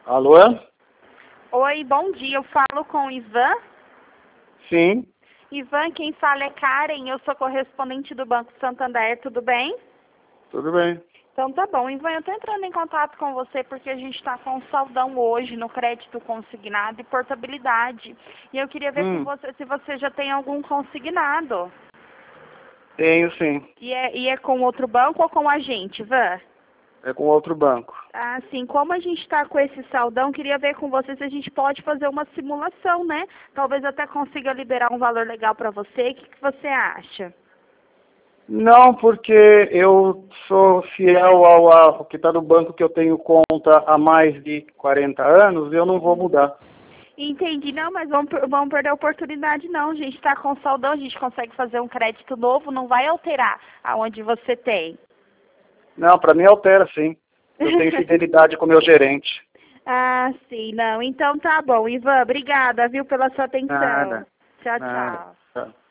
Alô? Oi, bom dia. Eu falo com o Ivan. Sim, Ivan, quem fala é Karen. Eu sou correspondente do Banco Santander. Tudo bem? tudo bem. Então tá bom. Ivan, eu estou entrando em contato com você porque a gente está com um saldão hoje no crédito consignado e portabilidade. E eu queria ver com você se você já tem algum consignado. Tenho sim. E é com outro banco ou com a gente, Ivan? É com outro banco. Ah, sim. Como a gente está com esse saldão, queria ver com você se a gente pode fazer uma simulação, né? Talvez até consiga liberar um valor legal para você. O que você acha? Não, porque eu sou fiel ao que está no banco que eu tenho conta há mais de 40 anos e eu não vou mudar. Entendi. Não, mas vamos perder a oportunidade, não. A gente está com saldão, a gente consegue fazer um crédito novo, não vai alterar aonde você tem. Não, para mim altera sim. Eu tenho fidelidade com o meu gerente. Ah, sim, não. Então tá bom. Ivan, obrigada, viu, pela sua atenção. Nada, Tchau, nada. tchau. Tá.